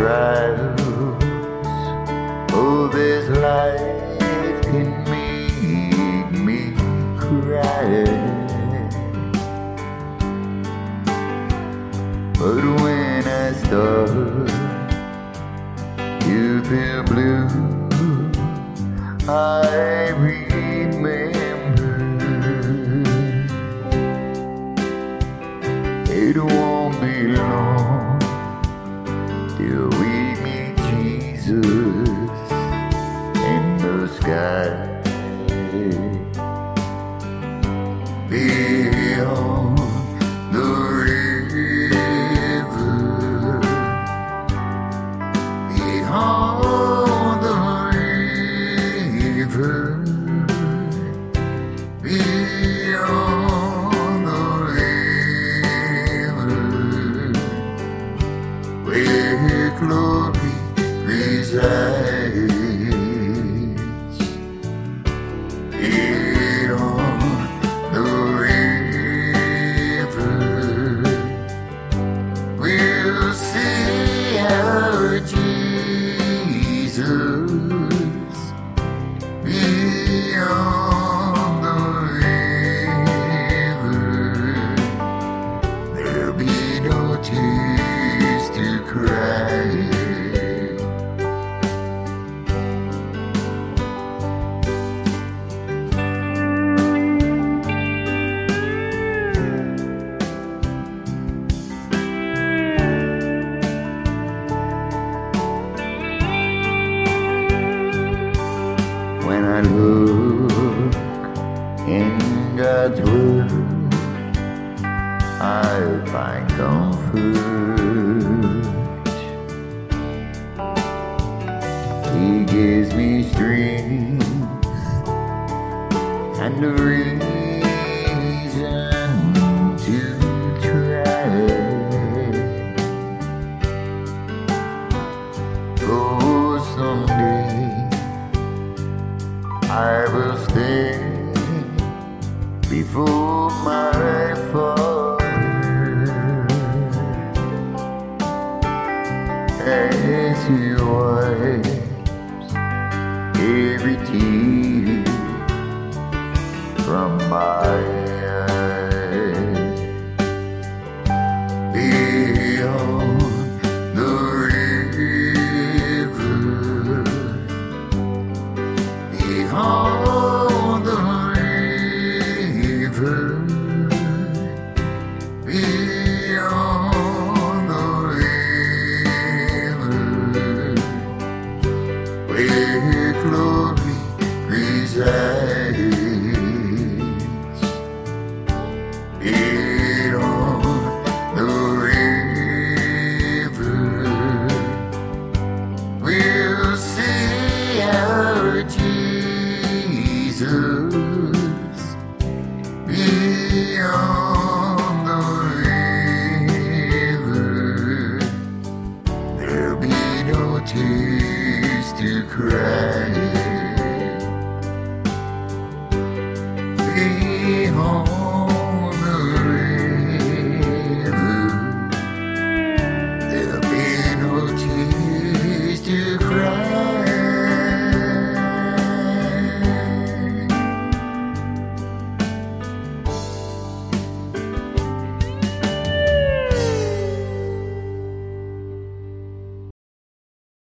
trials of this life can make me cry. But when I start to feel blue, I remember it won't be long till we meet Jesus in the sky. Beyond the river, beyond the river, beyond the river, where glory resides. Beyond the river, we'll see our Jesus. Beyond the river, there'll be no tears to cry. When I look in God's word, I find comfort. He gives me strength and a reason to try. Oh, someday I will stand before my Father as He wipes every tear from my eyes. Beyond the river, beyond the river, beyond the river, where glory resides. Beyond the river, we'll see our Jesus. Beyond the river, there'll be no tears to cry. Beyond